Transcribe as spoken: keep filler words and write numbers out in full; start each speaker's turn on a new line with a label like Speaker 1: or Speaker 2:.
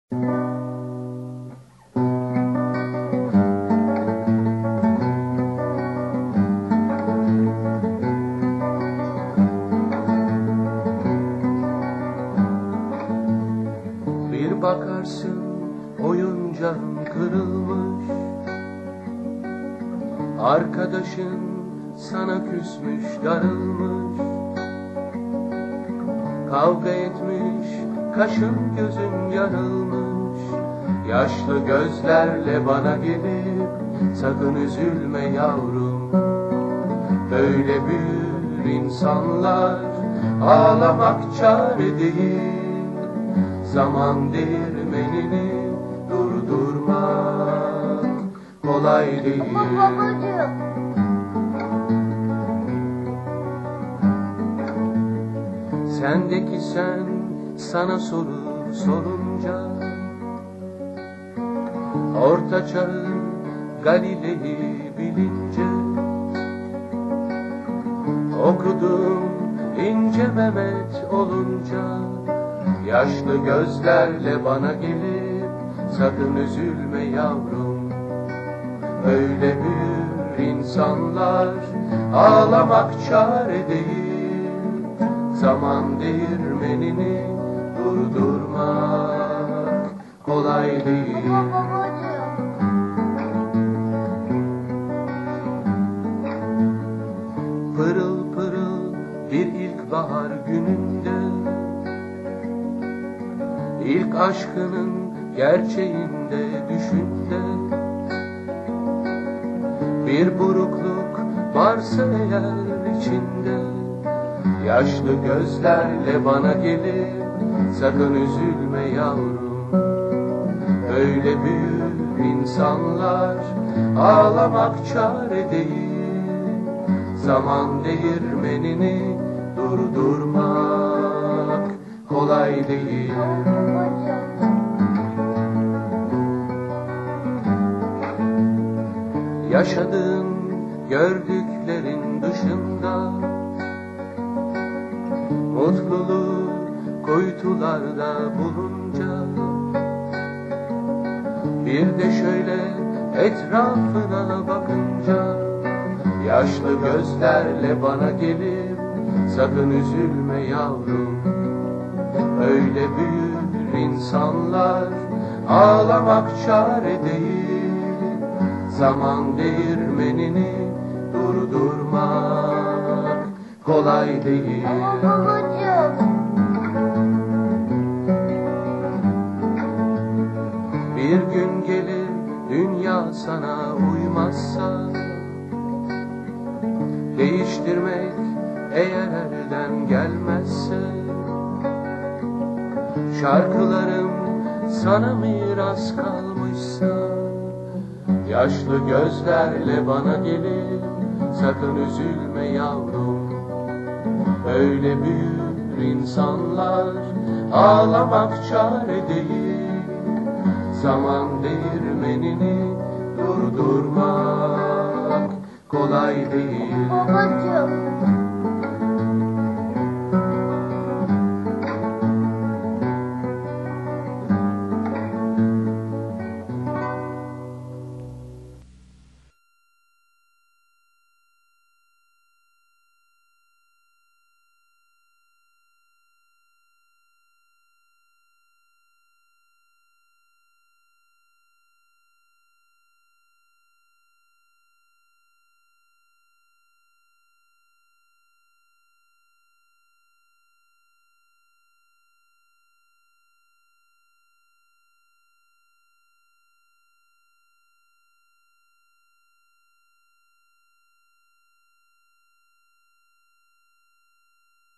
Speaker 1: Bir bakarsın oyuncağın kırılmış, arkadaşın sana küsmüş, darılmış, kavga etmiş, kaşın gözün yarılmış. Yaşlı gözlerle bana gelip sakın üzülme yavrum, böyle büyür insanlar, ağlamak çare değil. Zaman değirmenini durdurmak kolay değil.
Speaker 2: Babacığım.
Speaker 1: Sendeki sen sana sorur sorunca, Orta Çağ'ın Galile'yi bilince, okudum ince Mehmet olunca, yaşlı gözlerle bana gelip sakın üzülme yavrum, öyle büyür insanlar, ağlamak çare değil. Zaman değirmenini durdurmak kolay değil. Pırıl pırıl bir ilkbahar gününde, İlk aşkının gerçeğinde düşünde, bir burukluk varsa eğer içinde, yaşlı gözlerle bana gelip sakın üzülme yavrum, öyle büyür insanlar, ağlamak çare değil. Zaman değirmenini durdurmak kolay değil. Yaşadığın gördüklerin dışında, mutluluğu kuytularda bulunca, bir de şöyle etrafına bakınca, yaşlı gözlerle bana gelip sakın üzülme yavrum, öyle büyür insanlar, ağlamak çare değil. Zaman değirmenini durdurmak kolay değil.
Speaker 2: Babacığım.
Speaker 1: Bir gün gelir dünya sana uymazsa, değiştirmek eğer elden gelmezse, şarkılarım sana miras kalmışsa, yaşlı gözlerle bana gelip sakın üzülme yavrum, öyle büyür insanlar, ağlamak çare değil. Zaman değirmenini durdurmak kolay değil.
Speaker 2: Babacığım.